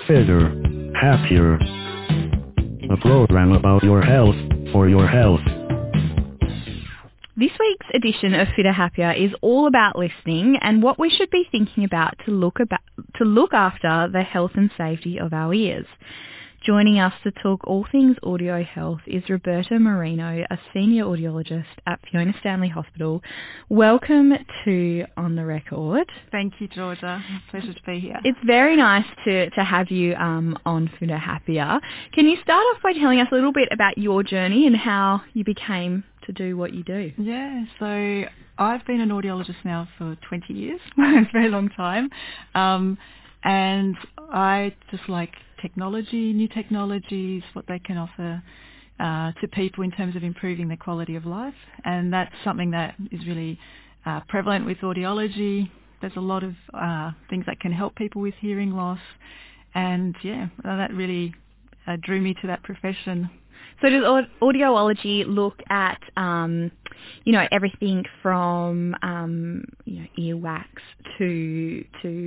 fitter, happier. A program about your health, for your health. This week's edition of Fitter Happier is all about listening and what we should be thinking about to look after the health and safety of our ears. Joining us to talk all things audio health is Roberta Marino, a senior audiologist at Fiona Stanley Hospital. Welcome to On the Record. Thank you, Georgia. Pleasure to be here. It's very nice to have you on Fitter Happier. Can you start off by telling us a little bit about your journey and how you became to do what you do? Yeah, so I've been an audiologist now for 20 years. It's a very long time. And I just like technology, new technologies, what they can offer to people in terms of improving their quality of life. And that's something that is really prevalent with audiology. There's a lot of things that can help people with hearing loss. And yeah, that really drew me to that profession. So does audiology look at, everything from, earwax to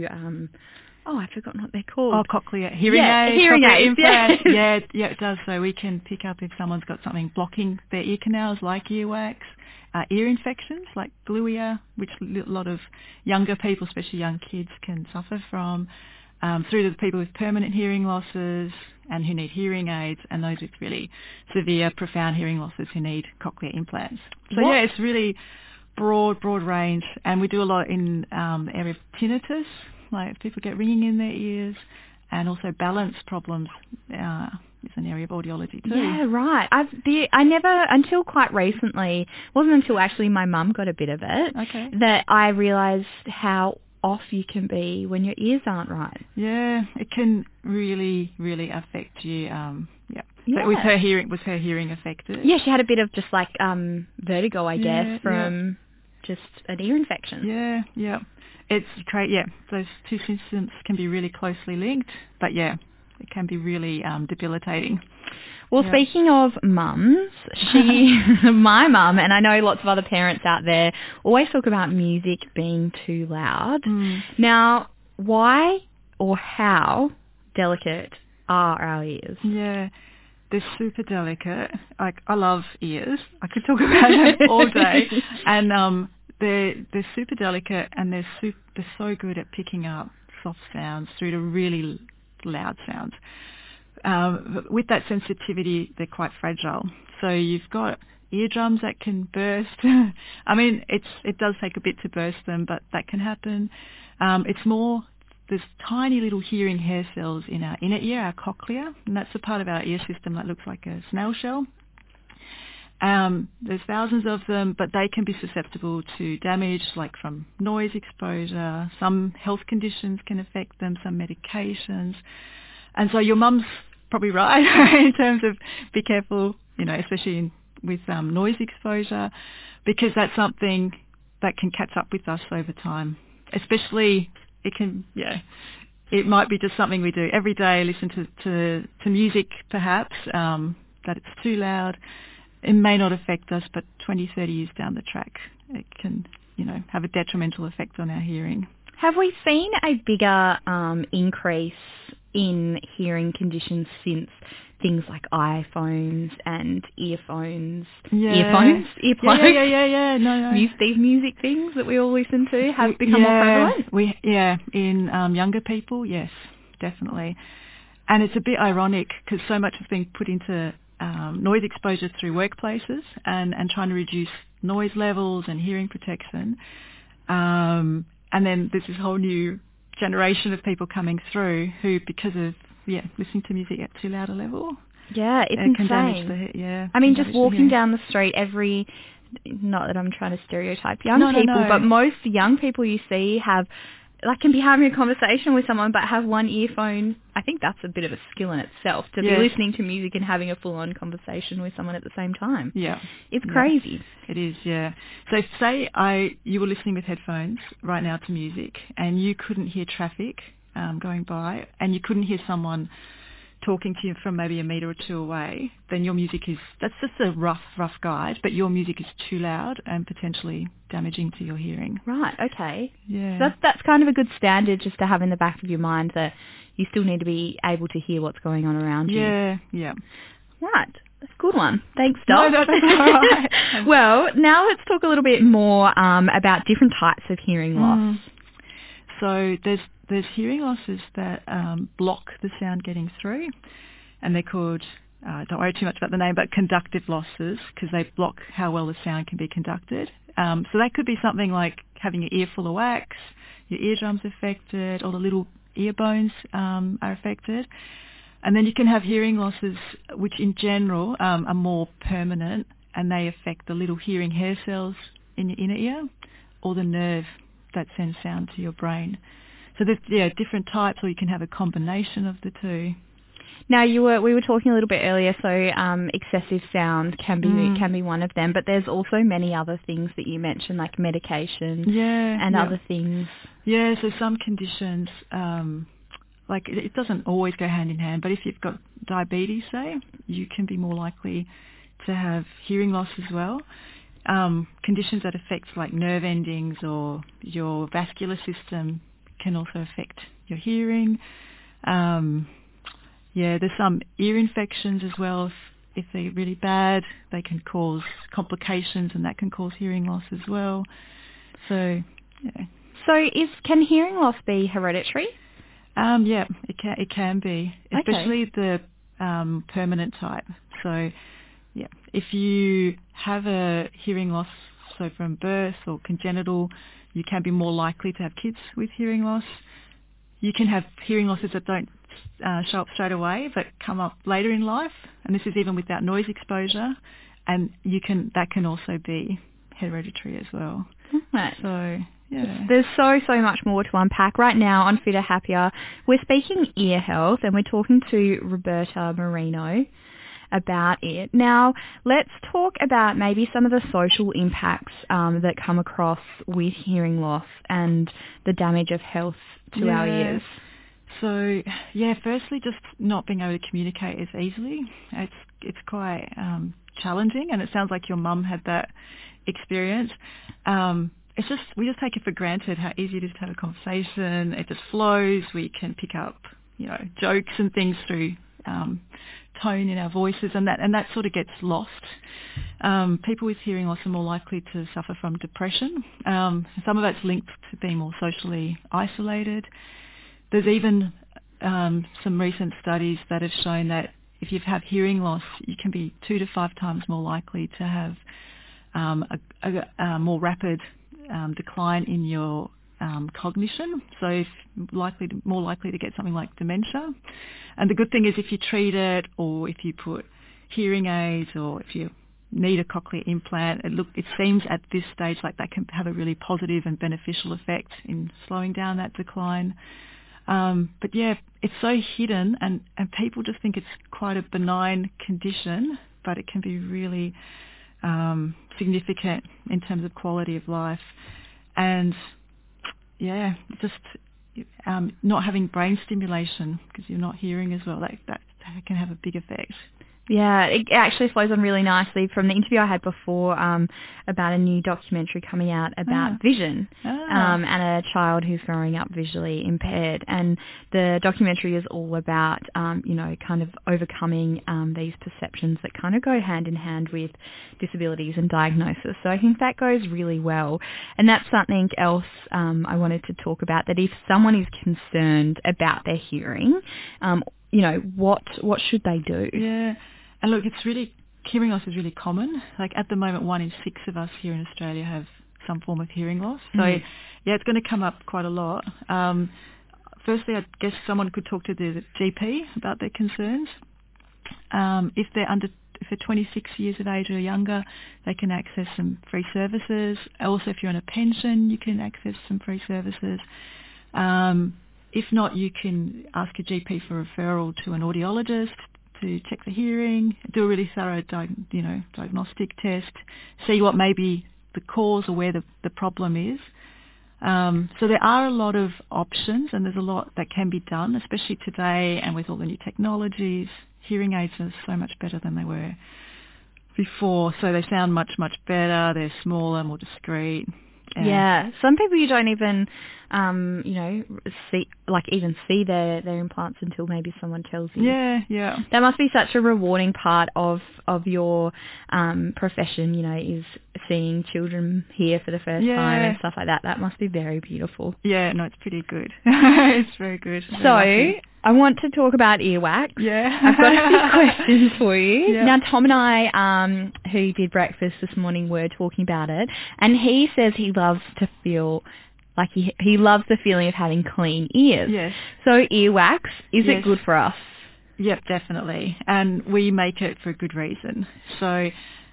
I've forgotten what they're called. Oh, cochlear hearing aids. Hearing aids, implants. Yeah, it does. So we can pick up if someone's got something blocking their ear canals, like earwax, ear infections like glue, which a lot of younger people, especially young kids, can suffer from, through to the people with permanent hearing losses and who need hearing aids, and those with really severe, profound hearing losses who need cochlear implants. So yeah, it's really broad range, and we do a lot in the area of tinnitus, like if people get ringing in their ears, and also balance problems is an area of audiology too. Yeah, right. I never, until quite recently, wasn't until actually my mum got a bit of it, that I realised how off you can be when your ears aren't right. Yeah, it can really affect you. So was her hearing affected? Yeah, she had a bit of just like vertigo, I guess, from just an ear infection. Yeah. It's great. Yeah, those two symptoms can be really closely linked, but yeah, it can be really debilitating. Well, speaking of mums, my mum, and I know lots of other parents out there, always talk about music being too loud. Now, why or how delicate are our ears? Yeah, they're super delicate. I love ears. I could talk about them all day. And they're super delicate, and they're so good at picking up soft sounds through to really loud sounds. With that sensitivity, they're quite fragile. So you've got eardrums that can burst. I mean, it does take a bit to burst them, but that can happen. It's more, there's tiny little hearing hair cells in our inner ear, our cochlea, and that's the part of our ear system that looks like a snail shell. There's thousands of them, but they can be susceptible to damage, like from noise exposure. Some health conditions can affect them, some medications. And so your mum's probably right in terms of be careful, especially with noise exposure, because that's something that can catch up with us over time. Especially, it might be just something we do every day, listen to music perhaps, that it's too loud. It may not affect us, but 20, 30 years down the track, it can, have a detrimental effect on our hearing. Have we seen a bigger increase in hearing conditions since things like iPhones and earphones? Earplugs? Yeah. No. These music things that we all listen to have become more prevalent? In younger people, yes, definitely. And it's a bit ironic because so much has been put into noise exposure through workplaces and trying to reduce noise levels and hearing protection. And then there's this whole new generation of people coming through who, because of listening to music at too loud a level, it's insane. Can damage I mean, just walking down the street, not that I'm trying to stereotype young people, but most young people you see can be having a conversation with someone but have one earphone. I think that's a bit of a skill in itself, to be listening to music and having a full-on conversation with someone at the same time. Yeah. It's crazy. It is, yeah. So say you were listening with headphones right now to music and you couldn't hear traffic going by, and you couldn't hear someone talking to you from maybe a metre or two away, then your music that's just a rough guide, but your music is too loud and potentially damaging to your hearing. Right, okay. Yeah. So that's kind of a good standard just to have in the back of your mind, that you still need to be able to hear what's going on around you. Yeah. Right. That's a good one. Thanks, Doc. No, that's all right. Well, now let's talk a little bit more about different types of hearing loss. So there's hearing losses that block the sound getting through, and they're called, don't worry too much about the name, but conductive losses, because they block how well the sound can be conducted. So that could be something like having your ear full of wax, your eardrums affected, or the little ear bones are affected. And then you can have hearing losses which in general are more permanent, and they affect the little hearing hair cells in your inner ear or the nerve that sends sound to your brain. So there's different types, or you can have a combination of the two. Now we were talking a little bit earlier, so excessive sound can be one of them, but there's also many other things that you mentioned, like medication and other things. Yeah, so some conditions, like it doesn't always go hand in hand, but if you've got diabetes, say, you can be more likely to have hearing loss as well. Conditions that affect like nerve endings or your vascular system can also affect your hearing. There's some ear infections as well. If they're really bad, they can cause complications, and that can cause hearing loss as well. So, yeah. So can hearing loss be hereditary? It can be, especially the permanent type. So, yeah, if you have a hearing loss, so from birth or congenital, you can be more likely to have kids with hearing loss. You can have hearing losses that don't show up straight away, but come up later in life, and this is even without noise exposure, and that can also be hereditary as well. Right. So, yeah. There's so much more to unpack. Right now on Fitter Happier, we're speaking ear health, and we're talking to Roberta Marino about it. Now, let's talk about maybe some of the social impacts that come across with hearing loss and the damage of health to our ears. So, firstly, just not being able to communicate as easily. It's quite challenging, and it sounds like your mum had that experience. We just take it for granted how easy it is to have a conversation. It just flows. We can pick up, jokes and things through tone in our voices, and that sort of gets lost. People with hearing loss are more likely to suffer from depression. Some of that's linked to being more socially isolated. There's even some recent studies that have shown that if you have hearing loss, you can be 2 to 5 times more likely to have a more rapid decline in your cognition, so more likely to get something like dementia. And the good thing is, if you treat it, or if you put hearing aids, or if you need a cochlear implant, it seems at this stage like that can have a really positive and beneficial effect in slowing down that decline. But it's so hidden, and people just think it's quite a benign condition, but it can be really significant in terms of quality of life. And just not having brain stimulation because you're not hearing as well, that can have a big effect. Yeah, it actually flows on really nicely from the interview I had before about a new documentary coming out about vision and a child who's growing up visually impaired. And the documentary is all about, kind of overcoming these perceptions that kind of go hand in hand with disabilities and diagnosis. So I think that goes really well. And that's something else I wanted to talk about, that if someone is concerned about their hearing, what should they do? Yeah. And look, hearing loss is really common. Like at the moment, 1 in 6 of us here in Australia have some form of hearing loss. So it's going to come up quite a lot. Firstly, I guess someone could talk to the GP about their concerns. If they're 26 years of age or younger, they can access some free services. Also, if you're on a pension, you can access some free services. If not, you can ask your GP for referral to an audiologist to check the hearing, do a really thorough diagnostic test, see what may be the cause or where the problem is. So there are a lot of options, and there's a lot that can be done, especially today and with all the new technologies. Hearing aids are so much better than they were before, so they sound much, much better. They're smaller, more discreet. Yeah, some people you don't even, see their implants until maybe someone tells you. Yeah. That must be such a rewarding part of your profession, is seeing children hear for the first time and stuff like that. That must be very beautiful. Yeah, no, it's pretty good. It's very good. So I want to talk about earwax. Yeah. I've got a few questions for you. Yeah. Now, Tom and I, who did breakfast this morning, were talking about it, and he says he loves to feel like he loves the feeling of having clean ears. Yes. So earwax, is it good for us? Yep, definitely. And we make it for a good reason. So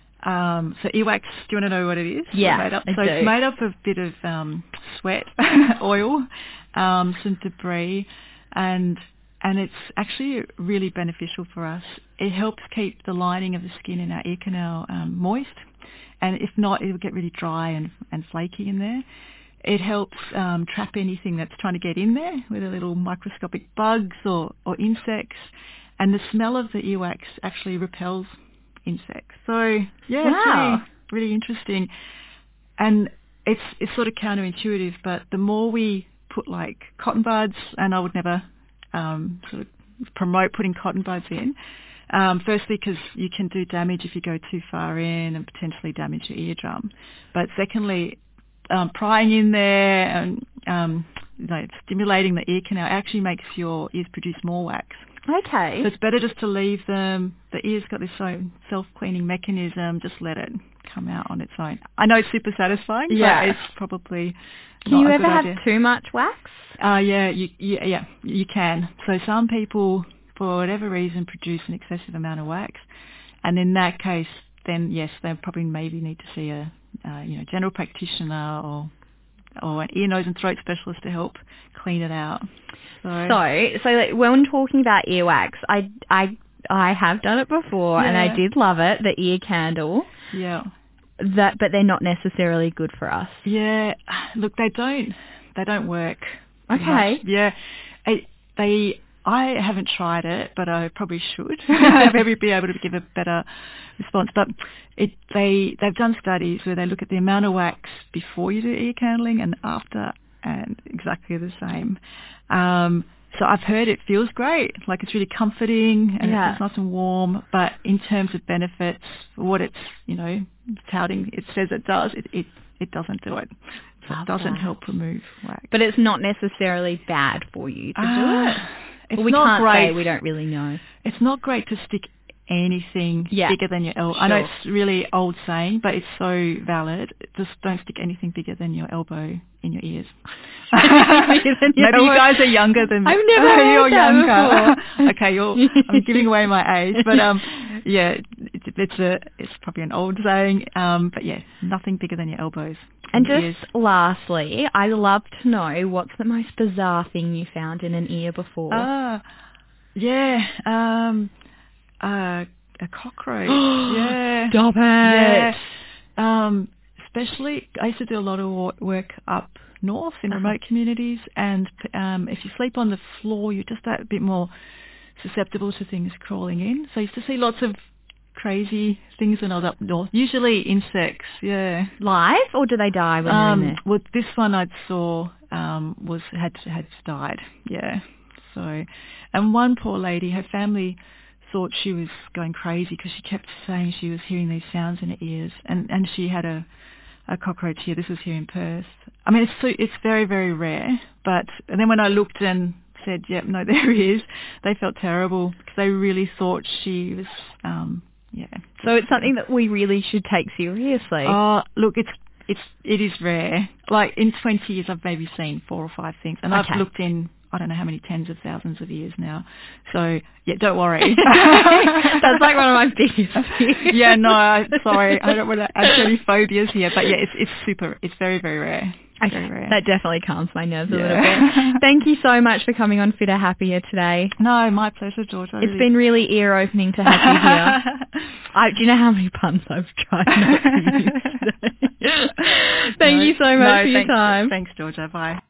earwax, do you want to know what it is? Yeah, I do. It's made up of a bit of sweat, oil, some debris, and it's actually really beneficial for us. It helps keep the lining of the skin in our ear canal moist, and if not, it'll get really dry and flaky in there. It helps trap anything that's trying to get in there, whether little microscopic bugs or insects, and the smell of the earwax actually repels insects. So yeah, wow. It's really interesting, and it's sort of counterintuitive, but the more we put like cotton buds, and I would never sort of promote putting cotton buds in. Firstly, because you can do damage if you go too far in and potentially damage your eardrum. But secondly, prying in there and stimulating the ear canal actually makes your ears produce more wax. Okay. So it's better just to leave them. The ear's got this own self-cleaning mechanism. Just let it come out on its own. I know it's super satisfying, but it's probably Can you not a ever good have idea. too much wax? Yeah, you can. So some people, for whatever reason, produce an excessive amount of wax, and in that case, then yes, they probably maybe need to see a general practitioner or an ear, nose and throat specialist to help clean it out. So like when talking about earwax, I have done it before and I did love it, the ear candle. Yeah. But they're not necessarily good for us. Yeah. Look, they don't work. Okay. Much. Yeah. I haven't tried it, but I probably should. Maybe be able to give a better response. But they've done studies where they look at the amount of wax before you do ear candling and after, and exactly the same. So I've heard it feels great, like it's really comforting and it's nice and warm. But in terms of benefits, what it's touting, it says it does. It doesn't do it. So it doesn't help remove wax. But it's not necessarily bad for you to do it. It's we not can't great. say, we don't really know. It's not great to stick anything bigger than your elbow. Sure. I know it's really old saying, but it's so valid. Just don't stick anything bigger than your elbow in your ears. Maybe you guys are younger than me. I've never heard you're that younger. before. Okay, I'm giving away my age, but it's probably an old saying. But yeah, nothing bigger than your elbows. And just lastly, I'd love to know what's the most bizarre thing you found in an ear before? A cockroach. Yeah. Stop it. Yeah. Especially, I used to do a lot of work up north in remote communities, and if you sleep on the floor, you're just that bit more susceptible to things crawling in. So I used to see lots of crazy things when I was up north. Usually insects, Live, or do they die when they're in there? Well, this one I saw had died. Yeah. So, and one poor lady, her family thought she was going crazy because she kept saying she was hearing these sounds in her ears, and she had a cockroach here. This was here in Perth. I mean, it's very, very rare. And then when I looked and said, "Yep, no, there he is," they felt terrible because they really thought she was. So it's something that we really should take seriously. Oh, look, it is rare. Like in 20 years, I've maybe seen 4 or 5 things, and I've looked in I don't know how many tens of thousands of years now. So yeah, don't worry. That's like one of my biggest fears. Yeah, no, sorry, I don't want to add any phobias here, but yeah, it's very, very rare. Okay, very rare. that definitely calms my nerves a little bit. Thank you so much for coming on Fitter Happier today. No, my pleasure, Georgia. It's been really ear-opening to have you here. Do you know how many puns I've tried not to use today? Thank you so much for your time. Thanks, Georgia. Bye.